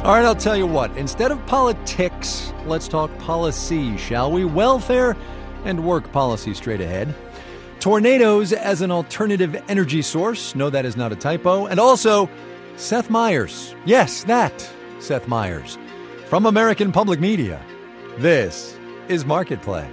All right, I'll tell you what. Instead of politics, let's talk policy, shall we? Welfare and work policy straight ahead. Tornadoes as an alternative energy source. No, that is not a typo. And also, Seth Meyers. Yes, that Seth Meyers. From American Public Media, this is Marketplace.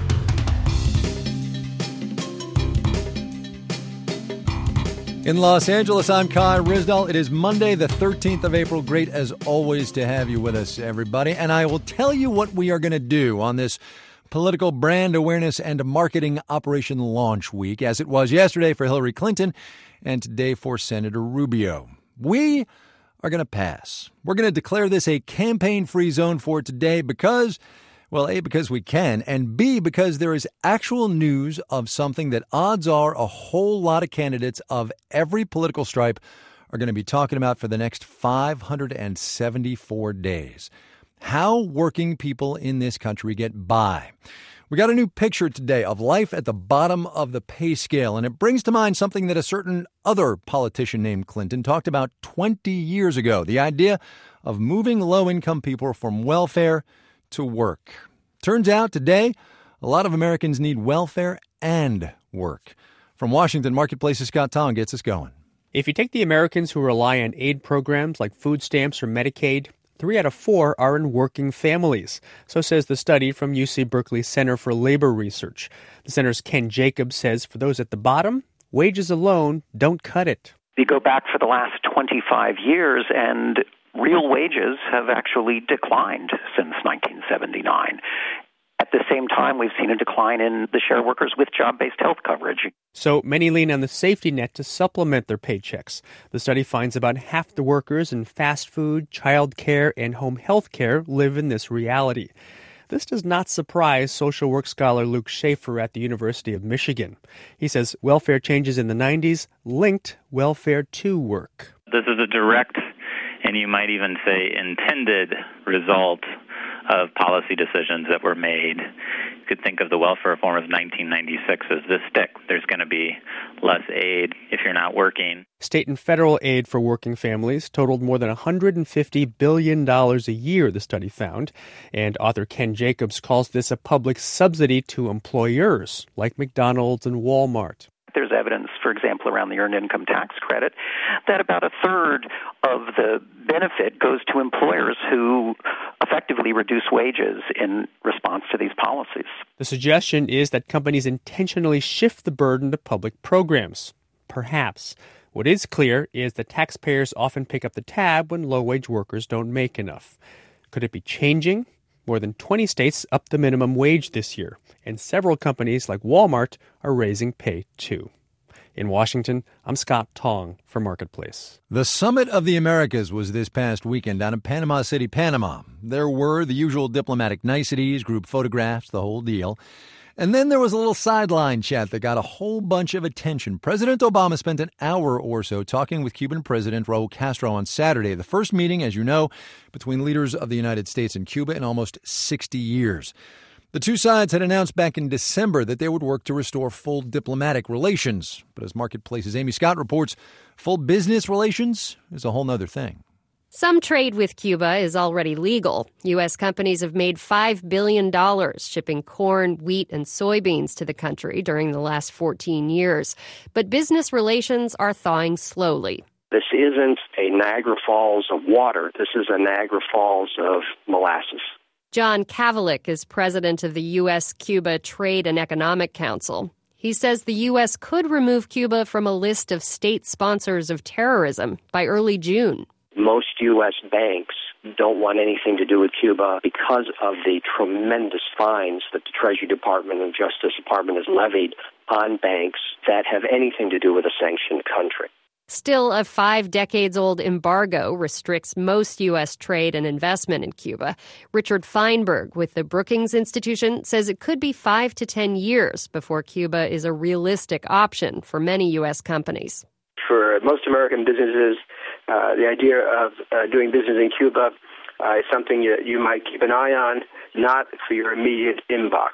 In Los Angeles, I'm Kai Ryssdal. It is Monday, the 13th of April. Great, as always, to have you with us, everybody. And I will tell you what we are going to do on this political brand awareness and marketing operation launch week, as it was yesterday for Hillary Clinton and today for Senator Rubio. We are going to pass. We're going to declare this a campaign-free zone for today because, well, A, because we can, and B, because there is actual news of something that odds are a whole lot of candidates of every political stripe are going to be talking about for the next 574 days. How working people in this country get by. We got a new picture today of life at the bottom of the pay scale, and it brings to mind something that a certain other politician named Clinton talked about 20 years ago, the idea of moving low-income people from welfare to work. Turns out today, a lot of Americans need welfare and work. From Washington, Marketplace's Scott Tong gets us going. If you take the Americans who rely on aid programs like food stamps or Medicaid, 3 out of 4 are in working families. So says the study from UC Berkeley Center for Labor Research. The center's Ken Jacobs says for those at the bottom, wages alone don't cut it. You go back for the last 25 years and real wages have actually declined since 1979. At the same time, we've seen a decline in the share of workers with job-based health coverage. So many lean on the safety net to supplement their paychecks. The study finds about half the workers in fast food, child care, and home health care live in this reality. This does not surprise social work scholar Luke Schaefer at the University of Michigan. He says welfare changes in the 90s linked welfare to work. This is a direct, and you might even say intended, result of policy decisions that were made. You could think of the welfare reform of 1996 as this stick. There's going to be less aid if you're not working. State and federal aid for working families totaled more than $150 billion a year, the study found. And author Ken Jacobs calls this a public subsidy to employers like McDonald's and Walmart. There's evidence, for example, around the Earned Income Tax Credit, that about a third of the benefit goes to employers who effectively reduce wages in response to these policies. The suggestion is that companies intentionally shift the burden to public programs. Perhaps. What is clear is that taxpayers often pick up the tab when low-wage workers don't make enough. Could it be changing? More than 20 states upped the minimum wage this year, and several companies like Walmart are raising pay too. In Washington, I'm Scott Tong for Marketplace. The Summit of the Americas was this past weekend down in Panama City, Panama. There were the usual diplomatic niceties, group photographs, the whole deal. And then there was a little sideline chat that got a whole bunch of attention. President Obama spent an hour or so talking with Cuban President Raul Castro on Saturday, the first meeting, as you know, between leaders of the United States and Cuba in almost 60 years. The two sides had announced back in December that they would work to restore full diplomatic relations. But as Marketplace's Amy Scott reports, full business relations is a whole nother thing. Some trade with Cuba is already legal. U.S. companies have made $5 billion shipping corn, wheat, and soybeans to the country during the last 14 years. But business relations are thawing slowly. This isn't a Niagara Falls of water. This is a Niagara Falls of molasses. John Kavalik is president of the U.S.-Cuba Trade and Economic Council. He says the U.S. could remove Cuba from a list of state sponsors of terrorism by early June. Most U.S. banks don't want anything to do with Cuba because of the tremendous fines that the Treasury Department and Justice Department has levied on banks that have anything to do with a sanctioned country. Still, a 5-decades-old embargo restricts most U.S. trade and investment in Cuba. Richard Feinberg with the Brookings Institution says it could be 5 to 10 years before Cuba is a realistic option for many U.S. companies. For most American businesses, the idea of doing business in Cuba is something you might keep an eye on, not for your immediate inbox.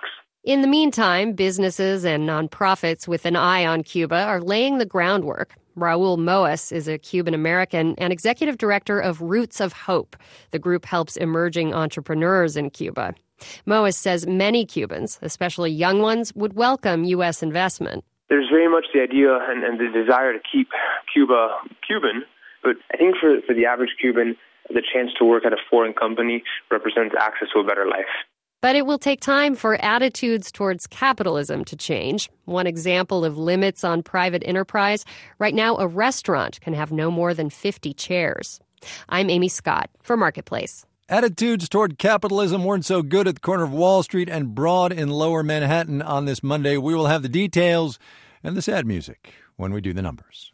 In the meantime, businesses and nonprofits with an eye on Cuba are laying the groundwork. Raul Moas is a Cuban-American and executive director of Roots of Hope. The group helps emerging entrepreneurs in Cuba. Moas says many Cubans, especially young ones, would welcome U.S. investment. There's very much the idea and the desire to keep Cuba Cuban, but I think for the average Cuban, the chance to work at a foreign company represents access to a better life. But it will take time for attitudes towards capitalism to change. One example of limits on private enterprise, right now a restaurant can have no more than 50 chairs. I'm Amy Scott for Marketplace. Attitudes toward capitalism weren't so good at the corner of Wall Street and Broad in Lower Manhattan on this Monday. We will have the details and the sad music when we do the numbers.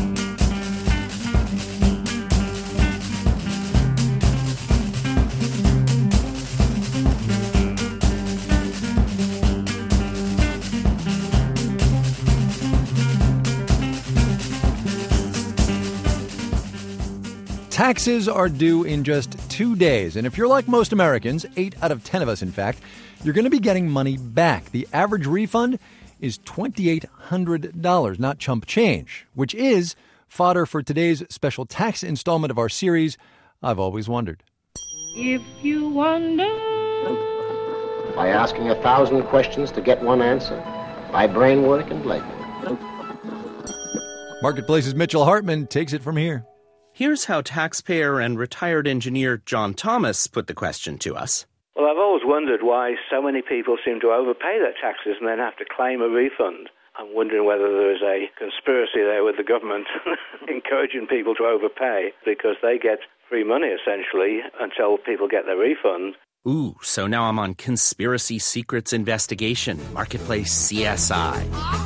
Taxes are due in just 2 days, and if you're like most Americans, 8 out of 10 of us, in fact, you're going to be getting money back. The average refund is $2,800, not chump change, which is fodder for today's special tax installment of our series, I've Always Wondered. If you wonder... By asking 1,000 questions to get one answer, by brain work and leg work. Marketplace's Mitchell Hartman takes it from here. Here's how taxpayer and retired engineer John Thomas put the question to us. Well, I've always wondered why so many people seem to overpay their taxes and then have to claim a refund. I'm wondering whether there is a conspiracy there with the government encouraging people to overpay because they get free money, essentially, until people get their refund. Ooh, so now I'm on Conspiracy Secrets Investigation, Marketplace CSI.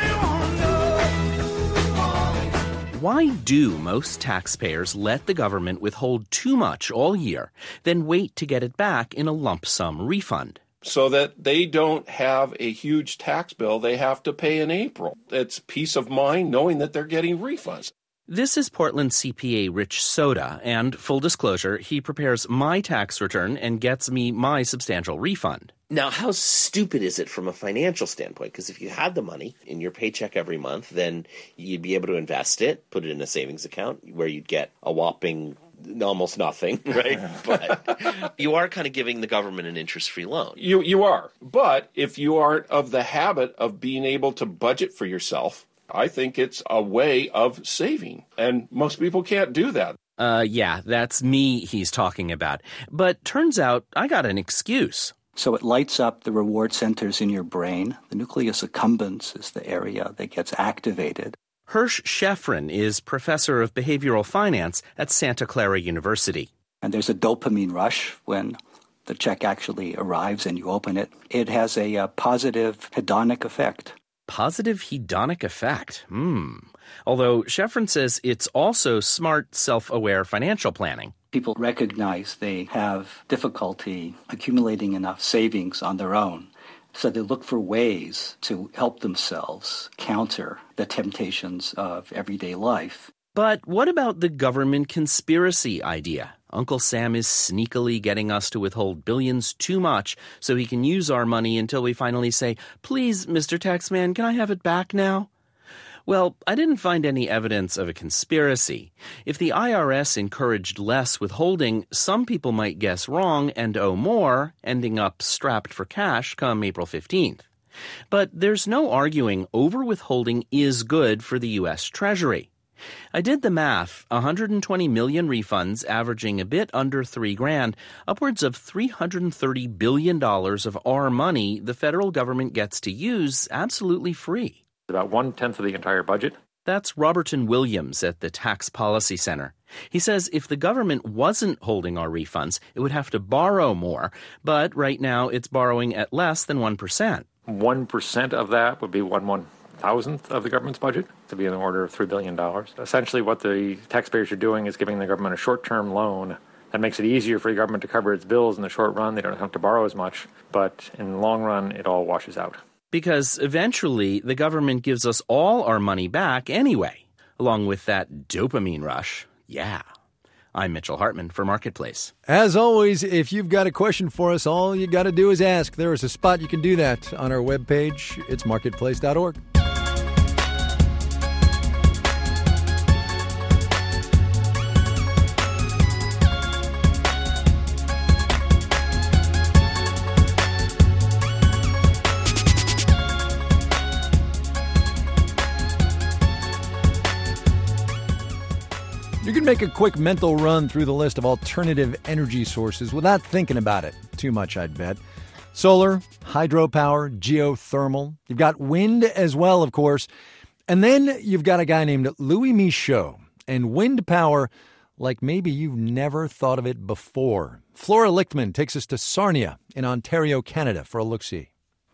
Why do most taxpayers let the government withhold too much all year, then wait to get it back in a lump sum refund? So that they don't have a huge tax bill they have to pay in April. It's peace of mind knowing that they're getting refunds. This is Portland CPA Rich Soda, and full disclosure, he prepares my tax return and gets me my substantial refund. Now, how stupid is it from a financial standpoint? Because if you had the money in your paycheck every month, then you'd be able to invest it, put it in a savings account where you'd get a whopping almost nothing, right? But you are kind of giving the government an interest-free loan. You are. But if you aren't of the habit of being able to budget for yourself, I think it's a way of saving. And most people can't do that. Yeah, that's me he's talking about. But turns out I got an excuse. So it lights up the reward centers in your brain. The nucleus accumbens is the area that gets activated. Hirsch Sheffrin is professor of behavioral finance at Santa Clara University. And there's a dopamine rush when the check actually arrives and you open it. It has a positive hedonic effect. Positive hedonic effect. Although Sheffrin says it's also smart, self-aware financial planning. People recognize they have difficulty accumulating enough savings on their own. So they look for ways to help themselves counter the temptations of everyday life. But what about the government conspiracy idea? Uncle Sam is sneakily getting us to withhold billions too much so he can use our money until we finally say, "Please, Mr. Taxman, can I have it back now?" Well, I didn't find any evidence of a conspiracy. If the IRS encouraged less withholding, some people might guess wrong and owe more, ending up strapped for cash come April 15th. But there's no arguing over-withholding is good for the U.S. Treasury. I did the math. 120 million refunds averaging a bit under $3,000, upwards of $330 billion of our money the federal government gets to use absolutely free. About 1/10 of the entire budget. That's Roberton Williams at the Tax Policy Center. He says if the government wasn't holding our refunds, it would have to borrow more, but right now it's borrowing at less than 1%. 1% of that would be 1/1000th of the government's budget, to be in the order of $3 billion. Essentially what the taxpayers are doing is giving the government a short-term loan that makes it easier for the government to cover its bills in the short run. They don't have to borrow as much, but in the long run, it all washes out. Because eventually the government gives us all our money back anyway, along with that dopamine rush. Yeah. I'm Mitchell Hartman for Marketplace. As always, if you've got a question for us, all you got to do is ask. There is a spot you can do that on our webpage. It's marketplace.org. You can make a quick mental run through the list of alternative energy sources without thinking about it too much, I'd bet. Solar, hydropower, geothermal. You've got wind as well, of course. And then you've got a guy named Louis Michaud and wind power like maybe you've never thought of it before. Flora Lichtman takes us to Sarnia in Ontario, Canada for a look-see.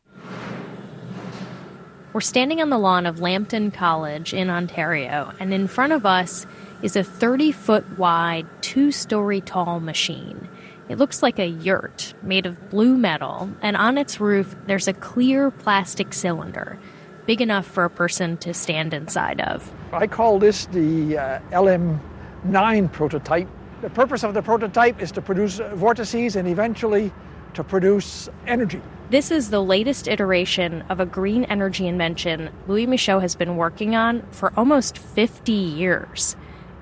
We're standing on the lawn of Lambton College in Ontario, and in front of us is a 30-foot wide, 2-story tall machine. It looks like a yurt made of blue metal, and on its roof there's a clear plastic cylinder, big enough for a person to stand inside of. I call this the LM9 prototype. The purpose of the prototype is to produce vortices and eventually to produce energy. This is the latest iteration of a green energy invention Louis Michaud has been working on for almost 50 years.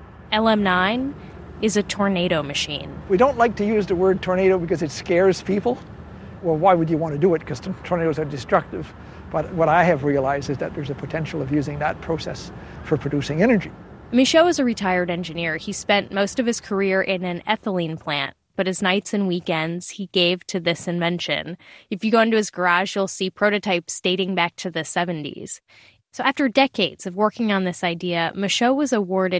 LM9 is a tornado machine. We don't like to use the word tornado because it scares people. Well, why would you want to do it? Because tornadoes are destructive. But what I have realized is that there's a potential of using that process for producing energy. Michaud is a retired engineer. He spent most of his career in an ethylene plant, but his nights and weekends he gave to this invention. If you go into his garage, you'll see prototypes dating back to the 70s. So after decades of working on this idea, Michaud was awarded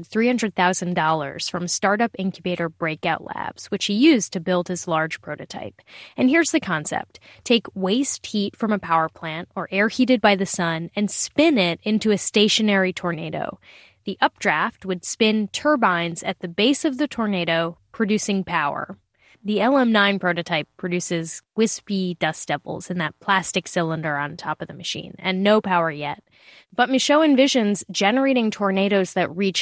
$300,000 from startup incubator Breakout Labs, which he used to build his large prototype. And here's the concept. Take waste heat from a power plant or air heated by the sun and spin it into a stationary tornado. The updraft would spin turbines at the base of the tornado, producing power. The LM9 prototype produces wispy dust devils in that plastic cylinder on top of the machine, and no power yet. But Michaud envisions generating tornadoes that reach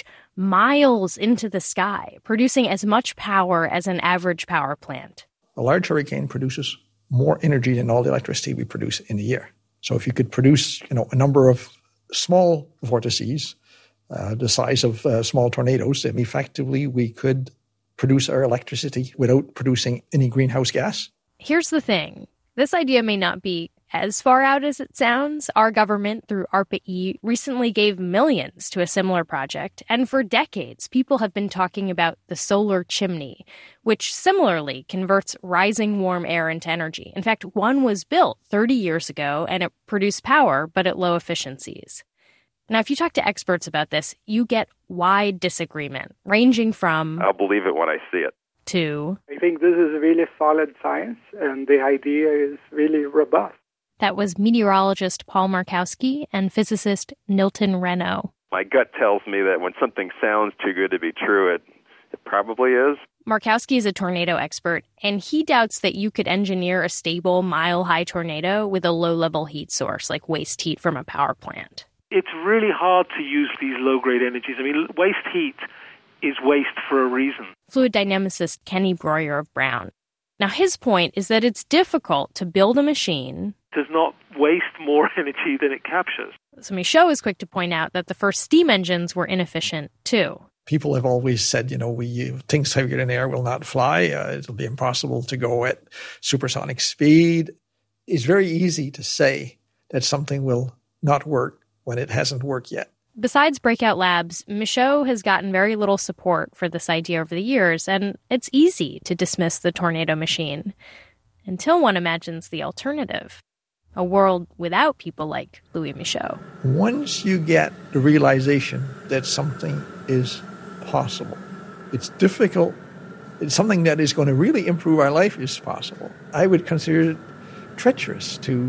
miles into the sky, producing as much power as an average power plant. A large hurricane produces more energy than all the electricity we produce in a year. So if you could produce, a number of small vortices, the size of small tornadoes, then effectively we could produce our electricity without producing any greenhouse gas. Here's the thing. This idea may not be as far out as it sounds. Our government, through ARPA-E, recently gave millions to a similar project, and for decades, people have been talking about the solar chimney, which similarly converts rising warm air into energy. In fact, one was built 30 years ago, and it produced power, but at low efficiencies. Now, if you talk to experts about this, you get wide disagreement, ranging from I'll believe it when I see it to I think this is really solid science, and the idea is really robust. That was meteorologist Paul Markowski and physicist Nilton Renaud. My gut tells me that when something sounds too good to be true, it probably is. Markowski is a tornado expert, and he doubts that you could engineer a stable, mile-high tornado with a low-level heat source, like waste heat from a power plant. It's really hard to use these low-grade energies. I mean, waste heat is waste for a reason. Fluid dynamicist Kenny Breuer of Brown. Now, his point is that it's difficult to build a machine does not waste more energy than it captures. So Michaud is quick to point out that the first steam engines were inefficient, too. People have always said, things heavier than air will not fly. It'll be impossible to go at supersonic speed. It's very easy to say that something will not work when it hasn't worked yet. Besides Breakout Labs, Michaud has gotten very little support for this idea over the years, and it's easy to dismiss the tornado machine until one imagines the alternative, a world without people like Louis Michaud. Once you get the realization that something is possible, it's difficult, it's something that is going to really improve our life is possible, I would consider it treacherous to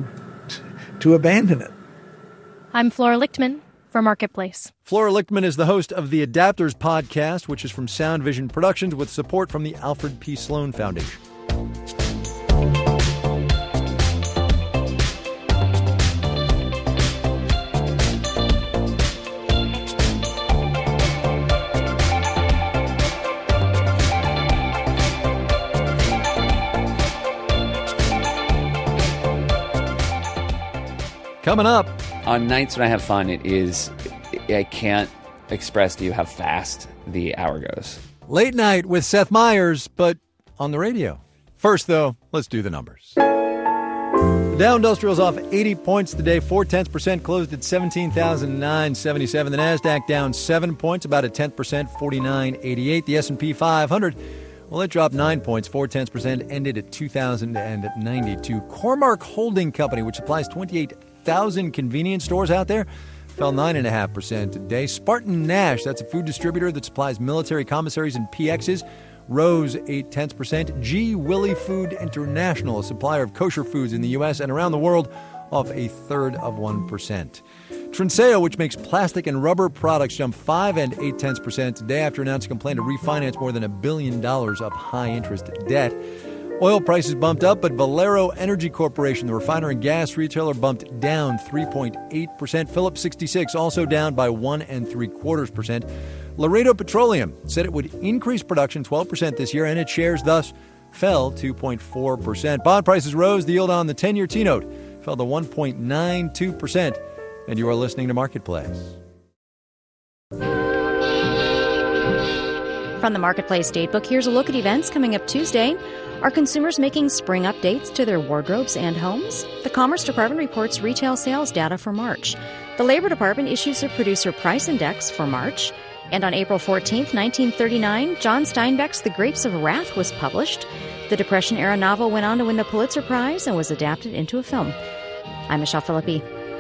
abandon it. I'm Flora Lichtman for Marketplace. Flora Lichtman is the host of the Adapters podcast, which is from Sound Vision Productions with support from the Alfred P. Sloan Foundation. Coming up. On nights when I have fun, I can't express to you how fast the hour goes. Late Night with Seth Meyers, but on the radio. First, though, let's do the numbers. The Dow Industrial's off 80 points today, 0.4%, closed at 17,977. The NASDAQ down 7 points, about a 10%, 49.88. The S&P 500, well, it dropped 9 points, 0.4%, ended at 2,092. Core-Mark Holding Company, which supplies 28,000 convenience stores out there, fell 9.5% today. Spartan Nash, that's a food distributor that supplies military commissaries and PXs, rose 0.8%. G. Willie Food International, a supplier of kosher foods in the U.S. and around the world, off 0.33%. Trinseo, which makes plastic and rubber products, jumped 5 0.8% today after announcing a plan to refinance more than $1 billion of high-interest debt. Oil prices bumped up, but Valero Energy Corporation, the refiner and gas retailer, bumped down 3.8%. Phillips 66 also down by 1.75%. Laredo Petroleum said it would increase production 12% this year, and its shares thus fell 2.4%. Bond prices rose. The yield on the 10-year T-note fell to 1.92%. And you are listening to Marketplace. From the Marketplace Datebook, here's a look at events coming up Tuesday. Are consumers making spring updates to their wardrobes and homes? The Commerce Department reports retail sales data for March. The Labor Department issues a producer price index for March. And on April 14th, 1939, John Steinbeck's The Grapes of Wrath was published. The Depression-era novel went on to win the Pulitzer Prize and was adapted into a film. I'm Michelle Philippi.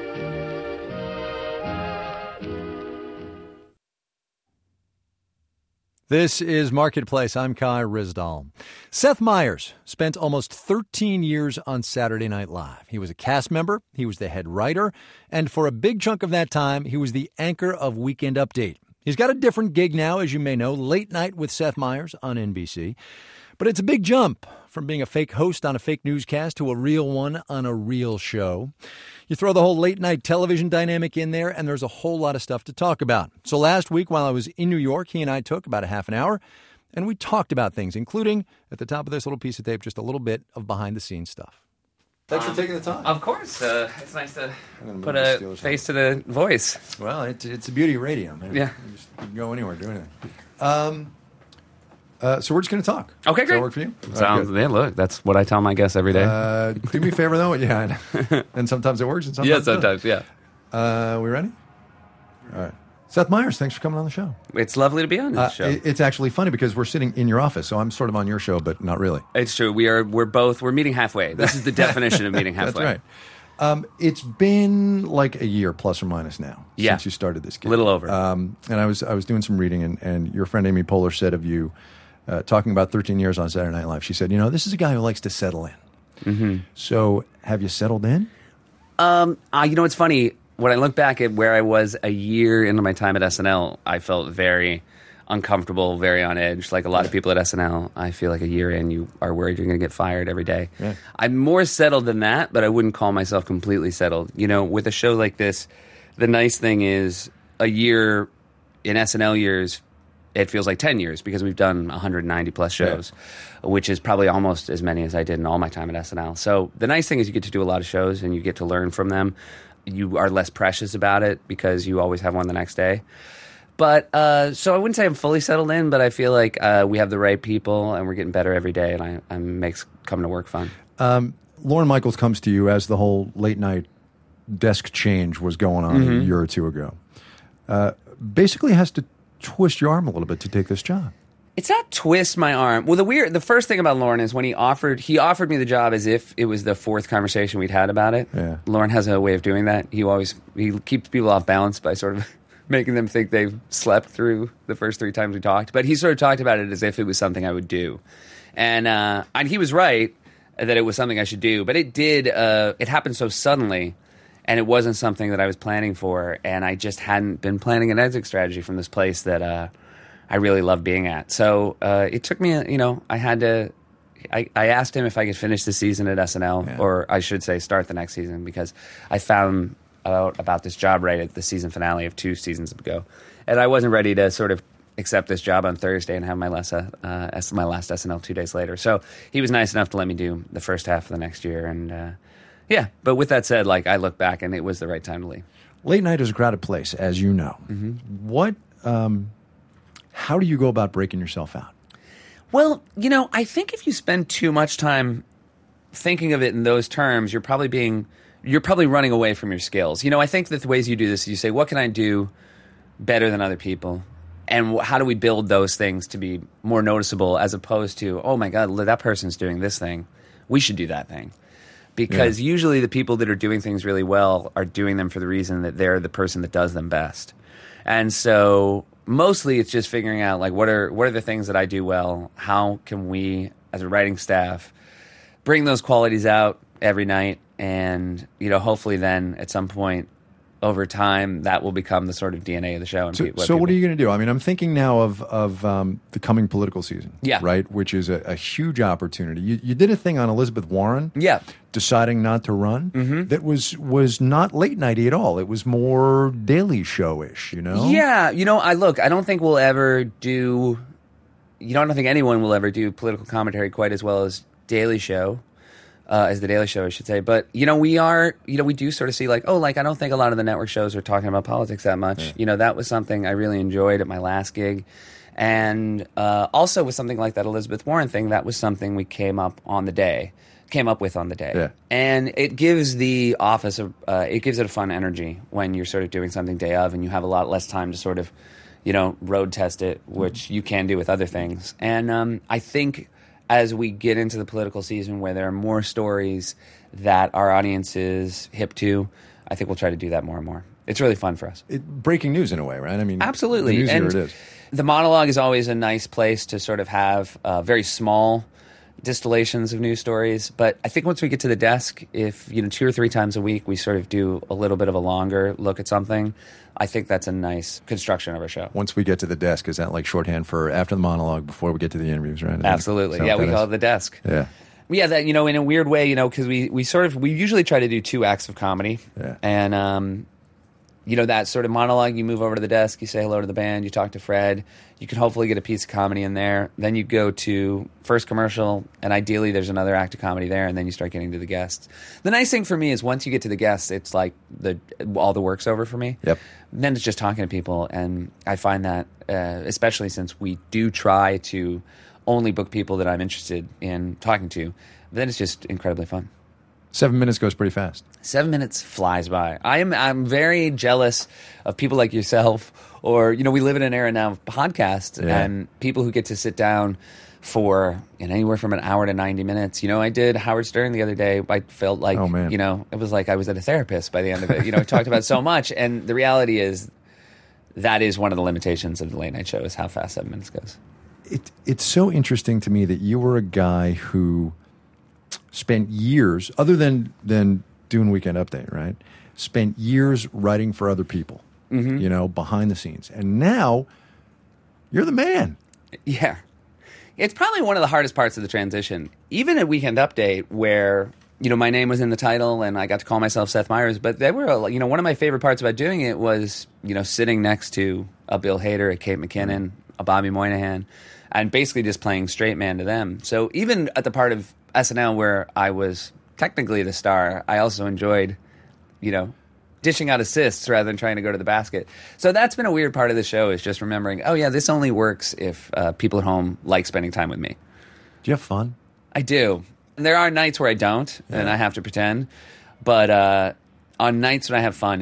This is Marketplace. I'm Kai Ryssdal. Seth Meyers spent almost 13 years on Saturday Night Live. He was a cast member, he was the head writer, and for a big chunk of that time, he was the anchor of Weekend Update. He's got a different gig now, as you may know, Late Night with Seth Meyers on NBC. But it's a big jump from being a fake host on a fake newscast to a real one on a real show. You throw the whole late night television dynamic in there, and there's a whole lot of stuff to talk about. So last week, while I was in New York, he and I took about a half an hour, and we talked about things, including, at the top of this little piece of tape, just a little bit of behind-the-scenes stuff. Thanks for taking the time. Of course. It's nice to put a face to the voice. Well, it's the beauty of radio, man. Yeah. You can go anywhere, do anything. So we're just going to talk. Okay, great. Does that work for you? Sounds, yeah, look, that's what I tell my guests every day. Do me a favor, though. Yeah. And sometimes it works, and sometimes yeah. We ready? All right. Seth Meyers, thanks for coming on the show. It's lovely to be on the show. It's actually funny because we're sitting in your office, so I'm sort of on your show, but not really. It's true. We're meeting halfway. This is the definition of meeting halfway. That's right. It's been like a year plus or minus now since you started this gig. A little over. And I was doing some reading, and your friend Amy Poehler said of you, talking about 13 years on Saturday Night Live, she said, this is a guy who likes to settle in. Mm-hmm. So have you settled in? It's funny. When I look back at where I was a year into my time at SNL, I felt very uncomfortable, very on edge. Like a lot of people at SNL, I feel like a year in, you are worried you're going to get fired every day. Yeah. I'm more settled than that, but I wouldn't call myself completely settled. With a show like this, the nice thing is a year in SNL years, it feels like 10 years because we've done 190 plus shows, which is probably almost as many as I did in all my time at SNL. So the nice thing is you get to do a lot of shows and you get to learn from them. You are less precious about it because you always have one the next day. But so I wouldn't say I'm fully settled in, but I feel like we have the right people and we're getting better every day, and it makes coming to work fun. Lorne Michaels comes to you as the whole late night desk change was going on a year or two ago. Basically has to twist your arm a little bit to take this job. It's not twist my arm. Well, the first thing about Lorne is when he offered me the job as if it was the fourth conversation we'd had about it. Yeah. Lorne has a way of doing that. He keeps people off balance by sort of making them think they've slept through the first 3 times we talked. But he sort of talked about it as if it was something I would do. And he was right that it was something I should do. But it did. It happened so suddenly, and it wasn't something that I was planning for. And I just hadn't been planning an exit strategy from this place that I really love being at. So it took me, I had to, I asked him if I could finish the season at SNL, or I should say start the next season, because I found out about this job right at the season finale of 2 seasons ago. And I wasn't ready to sort of accept this job on Thursday and have my last SNL 2 days later. So he was nice enough to let me do the first half of the next year. And Yeah, but with that said, like, I look back and it was the right time to leave. Late night is a crowded place, as you know. What? How do you go about breaking yourself out? Well, you know, I think if you spend too much time thinking of it in those terms, you're probably running away from your skills. You know, I think that the ways you do this, you say, what can I do better than other people? And how do we build those things to be more noticeable, as opposed to, oh my God, that person's doing this thing, we should do that thing. Because usually the people that are doing things really well are doing them for the reason that they're the person that does them best. And so mostly it's just figuring out, like, what are the things that I do well? How can we, as a writing staff, bring those qualities out every night? And, you know, hopefully then at some point over time, that will become the sort of DNA of the show. And so what are you going to do? I mean, I'm thinking now of the coming political season, right? Which is a huge opportunity. You did a thing on Elizabeth Warren, deciding not to run. That was not late nighty at all. It was more Daily Show-ish, you know? Yeah, you know, I don't think we'll ever do. I don't think anyone will ever do political commentary quite as well as Daily Show. As the Daily Show, I should say. But, you know, we do sort of see, like, I don't think a lot of the network shows are talking about politics that much. Yeah. You know, that was something I really enjoyed at my last gig. And also with something like that Elizabeth Warren thing, that was something we came up with on the day. Yeah. And it gives the office, it gives it a fun energy when you're sort of doing something day of and you have a lot less time to sort of, you know, road test it, which you can do with other things. And I think as we get into the political season where there are more stories that our audience is hip to, I think we'll try to do that more and more. It's really fun for us. Breaking news in a way, right? I mean, absolutely. The newsier it is. The monologue is always a nice place to sort of have very small distillations of news stories. But I think once we get to the desk, if, you know, 2 or 3 times a week we sort of do a little bit of a longer look at something, I think that's a nice construction of our show. Once we get to the desk, is that like shorthand for after the monologue, before we get to the interviews, right? Absolutely. Yeah, we call it the desk. Yeah. Yeah, that, you know, in a weird way, you know, because we usually try to do 2 acts of comedy. Yeah. And, you know, that sort of monologue, you move over to the desk, you say hello to the band, you talk to Fred, you can hopefully get a piece of comedy in there. Then you go to first commercial, and ideally there's another act of comedy there, and then you start getting to the guests. The nice thing for me is once you get to the guests, it's like all the work's over for me. Yep. Then it's just talking to people, and I find that, especially since we do try to only book people that I'm interested in talking to, then it's just incredibly fun. 7 minutes goes pretty fast. 7 minutes flies by. I'm very jealous of people like yourself, or, you know, we live in an era now of podcasts and people who get to sit down for anywhere from an hour to 90 minutes. You know, I did Howard Stern the other day. I felt like, you know, it was like I was at a therapist by the end of it. You know, I talked about so much, and the reality is that is one of the limitations of the late night show, is how fast 7 minutes goes. It's so interesting to me that you were a guy who spent years, other than doing Weekend Update, right? Spent years writing for other people, you know, behind the scenes. And now you're the man. Yeah. It's probably one of the hardest parts of the transition. Even at Weekend Update, where, you know, my name was in the title and I got to call myself Seth Meyers, but they were, you know, one of my favorite parts about doing it was, you know, sitting next to a Bill Hader, a Kate McKinnon, a Bobby Moynihan, and basically just playing straight man to them. So even at the part of SNL where I was technically the star, I also enjoyed, you know, dishing out assists rather than trying to go to the basket. So that's been a weird part of the show, is just remembering, oh yeah, this only works if people at home like spending time with me. Do you have fun? I do. And there are nights where I don't, and I have to pretend. But on nights when I have fun,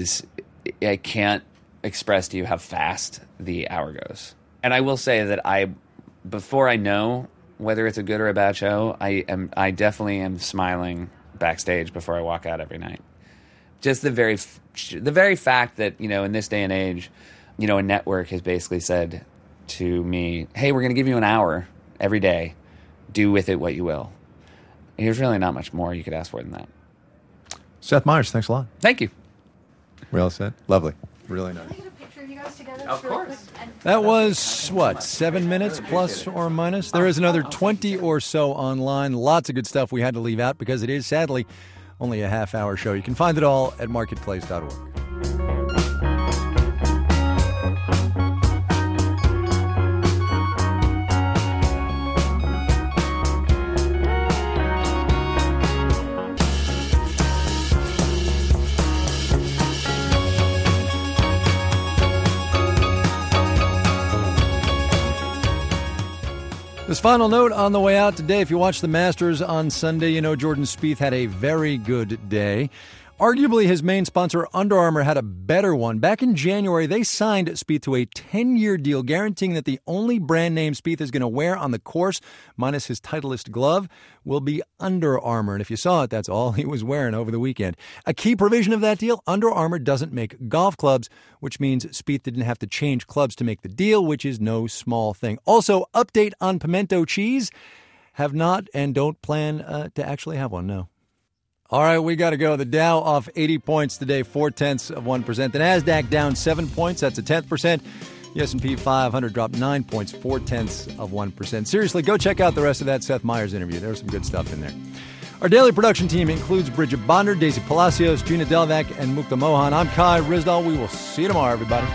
I can't express to you how fast the hour goes. And I will say that before I know whether it's a good or a bad show, I definitely am smiling backstage before I walk out every night. Just the very fact that, you know, in this day and age, you know, a network has basically said to me, hey, we're going to give you an hour every day. Do with it what you will. There's really not much more you could ask for than that. Seth Meyers, thanks a lot. Thank you. Well said. Lovely. Really nice. Of course. That was, 7 minutes plus or minus? There is another 20 or so online. Lots of good stuff we had to leave out because it is, sadly, only a half-hour show. You can find it all at marketplace.org. final note on the way out today, if you watch the Masters on Sunday, you know Jordan Spieth had a very good day. Arguably, his main sponsor, Under Armour, had a better one. Back in January, they signed Spieth to a 10-year deal, guaranteeing that the only brand name Spieth is going to wear on the course, minus his Titleist glove, will be Under Armour. And if you saw it, that's all he was wearing over the weekend. A key provision of that deal, Under Armour doesn't make golf clubs, which means Spieth didn't have to change clubs to make the deal, which is no small thing. Also, update on pimento cheese. Have not and don't plan to actually have one, no. All right, we got to go. The Dow off 80 points today, 0.4%. The Nasdaq down 7 points. That's a 10%. The S&P 500 dropped 9 points, 0.4%. Seriously, go check out the rest of that Seth Meyers interview. There was some good stuff in there. Our daily production team includes Bridget Bonder, Daisy Palacios, Gina Delvac, and Mukta Mohan. I'm Kai Ryssdal. We will see you tomorrow, everybody.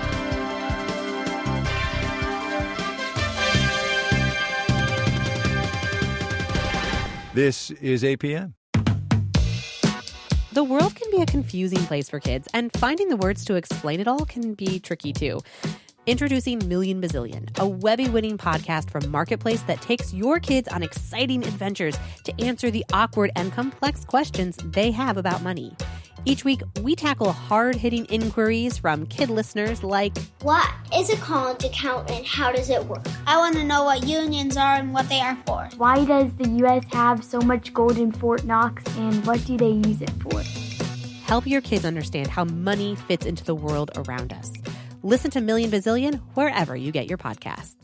This is APM. The world can be a confusing place for kids, and finding the words to explain it all can be tricky too. Introducing Million Bazillion, a Webby-winning podcast from Marketplace that takes your kids on exciting adventures to answer the awkward and complex questions they have about money. Each week, we tackle hard-hitting inquiries from kid listeners like, what is a college account and how does it work? I want to know what unions are and what they are for. Why does the U.S. have so much gold in Fort Knox and what do they use it for? Help your kids understand how money fits into the world around us. Listen to Million Bazillion wherever you get your podcasts.